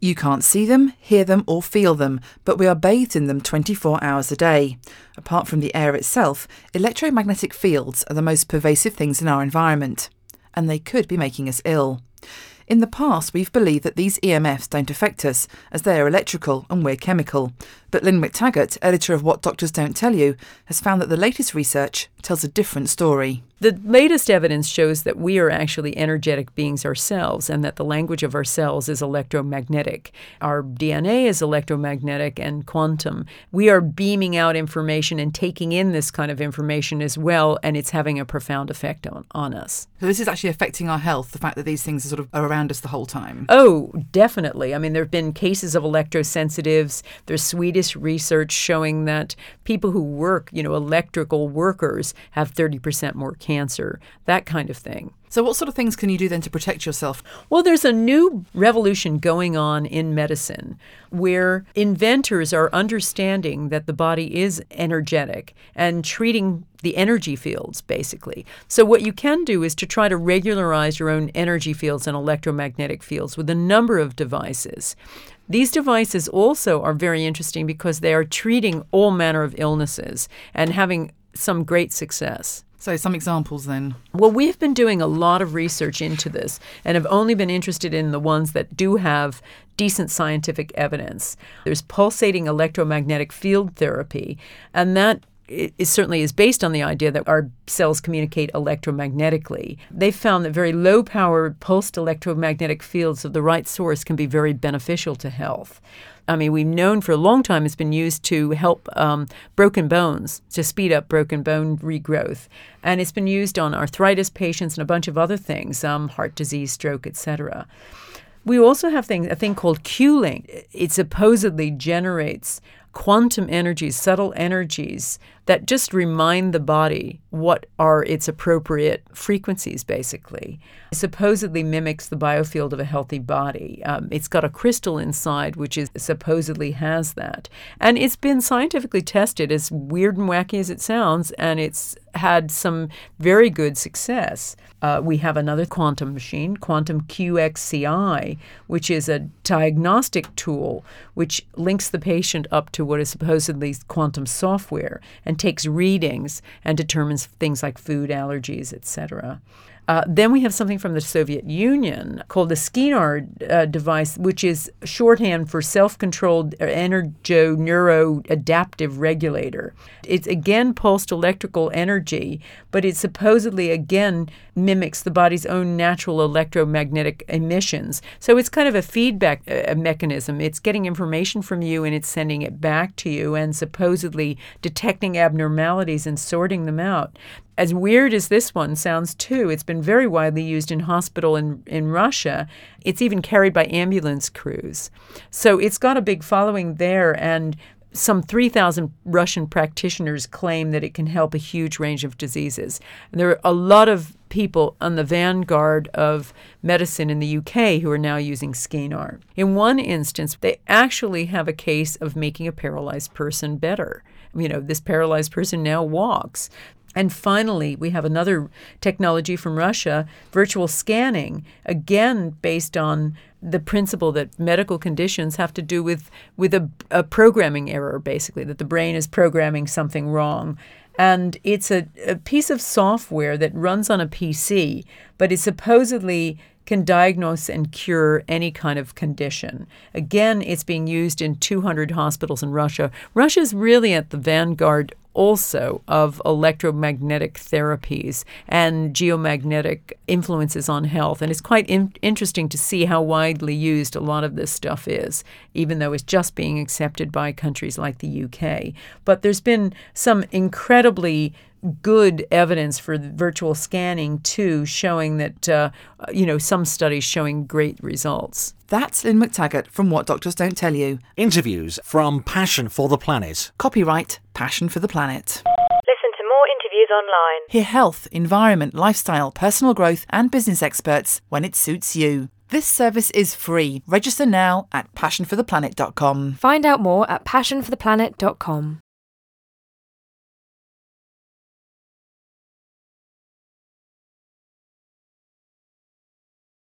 You can't see them, hear them or feel them, but we are bathed in them 24 hours a day. Apart from the air itself, electromagnetic fields are the most pervasive things in our environment, and they could be making us ill. In the past, we've believed that these EMFs don't affect us, as they are electrical and we're chemical. But Lynn McTaggart, editor of What Doctors Don't Tell You, has found that the latest research tells a different story. The latest evidence shows that we are actually energetic beings ourselves and that the language of our cells is electromagnetic. Our DNA is electromagnetic and quantum. We are beaming out information and taking in this kind of information as well, and it's having a profound effect on us. So this is actually affecting our health, the fact that these things are around us the whole time? Oh, definitely. I mean, there have been cases of electrosensitives. There's Swedish research showing that people who work, electrical workers have 30% more cancer, that kind of thing. So what sort of things can you do then to protect yourself? Well, there's a new revolution going on in medicine where inventors are understanding that the body is energetic and treating the energy fields, basically. So what you can do is to try to regularize your own energy fields and electromagnetic fields with a number of devices. These devices also are very interesting because they are treating all manner of illnesses and having some great success. So some examples then. Well, we've been doing a lot of research into this and have only been interested in the ones that do have decent scientific evidence. There's pulsating electromagnetic field therapy, and that certainly is based on the idea that our cells communicate electromagnetically. They've found that very low-power pulsed electromagnetic fields of the right source can be very beneficial to health. I mean, we've known for a long time it's been used to help broken bones, to speed up broken bone regrowth. And it's been used on arthritis patients and a bunch of other things, heart disease, stroke, etc. We also have a thing called Q-Link. It supposedly generates quantum energies, subtle energies that just remind the body what are its appropriate frequencies, basically. It supposedly mimics the biofield of a healthy body. It's got a crystal inside which supposedly has that. And it's been scientifically tested, as weird and wacky as it sounds, and it's had some very good success. We have another quantum machine, Quantum QXCI, which is a diagnostic tool which links the patient up to what is supposedly quantum software and takes readings and determines things like food allergies, etc. Then we have something from the Soviet Union called the SCENAR device, which is shorthand for self-controlled energoneuroadaptive regulator. It's, again, pulsed electrical energy, but it supposedly, again, mimics the body's own natural electromagnetic emissions. So it's kind of a feedback mechanism. It's getting information from you and it's sending it back to you and supposedly detecting abnormalities and sorting them out. As weird as this one sounds, too, it's been very widely used in hospital in Russia. It's even carried by ambulance crews. So it's got a big following there, and some 3,000 Russian practitioners claim that it can help a huge range of diseases. And there are a lot of people on the vanguard of medicine in the UK who are now using SCENAR. In one instance, they actually have a case of making a paralyzed person better. This paralyzed person now walks. And finally, we have another technology from Russia, virtual scanning, again based on the principle that medical conditions have to do with a programming error, basically, that the brain is programming something wrong. And it's a piece of software that runs on a PC, but it supposedly can diagnose and cure any kind of condition. Again, it's being used in 200 hospitals in Russia. Russia's really at the vanguard also of electromagnetic therapies and geomagnetic influences on health. And it's quite interesting to see how widely used a lot of this stuff is, even though it's just being accepted by countries like the UK. But there's been some incredibly good evidence for virtual scanning, too, showing that, some studies showing great results. That's Lynn McTaggart from What Doctors Don't Tell You. Interviews from Passion for the Planet. Copyright Passion for the Planet. Listen to more interviews online. Hear health, environment, lifestyle, personal growth and business experts when it suits you. This service is free. Register now at passionfortheplanet.com. Find out more at passionfortheplanet.com.